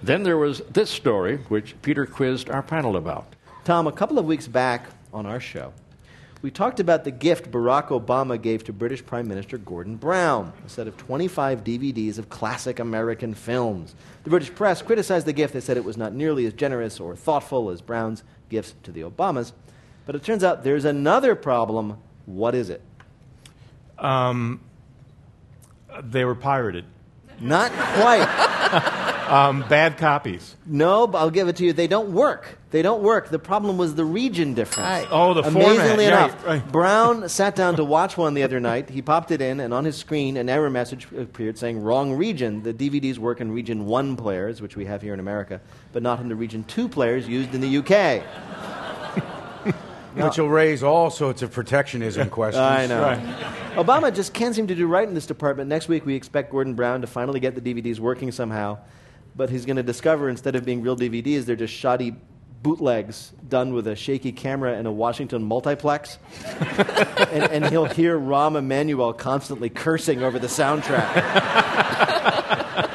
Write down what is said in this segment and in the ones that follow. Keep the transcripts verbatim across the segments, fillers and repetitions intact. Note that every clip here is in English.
Then there was this story, which Peter quizzed our panel about. Tom, a couple of weeks back on our show, we talked about the gift Barack Obama gave to British Prime Minister Gordon Brown, a set of twenty-five D V Ds of classic American films. The British press criticized the gift. They said it was not nearly as generous or thoughtful as Brown's gifts to the Obamas. But it turns out there's another problem. What is it? Um, they were pirated. Not quite. um, bad copies. No, but I'll give it to you. They don't work. They don't work. The problem was the region difference. Right. Oh, the Amazingly format. enough, Right, right. Brown sat down to watch one the other night. He popped it in, and on his screen, an error message appeared saying, wrong region. The D V Ds work in region one players, which we have here in America, but not in the region two players used in the U K. Which will raise all sorts of protectionism questions. I know. Right. Obama just can't seem to do right in this department. Next week, we expect Gordon Brown to finally get the D V Ds working somehow. But he's going to discover, instead of being real D V Ds, they're just shoddy bootlegs done with a shaky camera and a Washington multiplex. and, and he'll hear Rahm Emanuel constantly cursing over the soundtrack.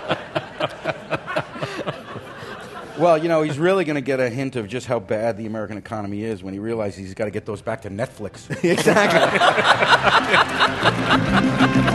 Well, you know, he's really going to get a hint of just how bad the American economy is when he realizes he's got to get those back to Netflix. Exactly.